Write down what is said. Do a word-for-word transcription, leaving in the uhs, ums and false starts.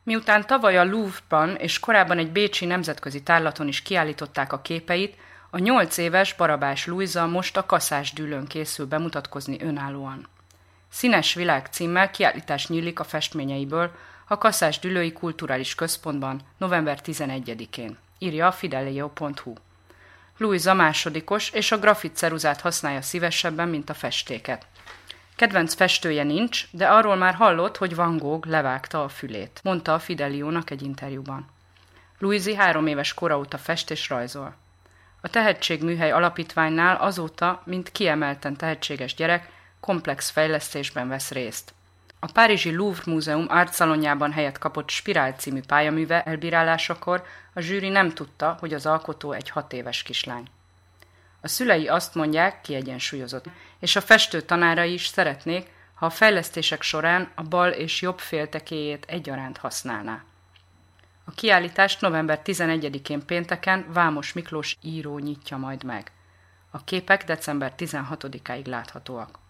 Miután tavaly a Louvre-ban és korábban egy bécsi nemzetközi tárlaton is kiállították a képeit, a nyolc éves Barabás Lujza most a Kaszásdűlőn készül bemutatkozni önállóan. Színes világ címmel kiállítás nyílik a festményeiből a Kaszásdűlői Kulturális Központban november tizenegyedikén, írja a fidelio pont hu. Lujza másodikos, és a grafitceruzát használja szívesebben, mint a festéket. Kedvenc festője nincs, de arról már hallott, hogy Van Gogh levágta a fülét, mondta a Fideliónak egy interjúban. Lujzi három éves kora óta fest és rajzol. A Tehetségműhely Alapítványnál azóta, mint kiemelten tehetséges gyerek, komplex fejlesztésben vesz részt. A párizsi Louvre Múzeum artszalonjában helyet kapott Spirál című pályaműve elbírálásakor a zsűri nem tudta, hogy az alkotó egy hat éves kislány. A szülei azt mondják, kiegyensúlyozott, és a festő tanárai is szeretnék, ha a fejlesztések során a bal és jobb féltekéjét egyaránt használná. A kiállítást november tizenegyedikén pénteken Vámos Miklós író nyitja majd meg. A képek december tizenhatodikáig láthatóak.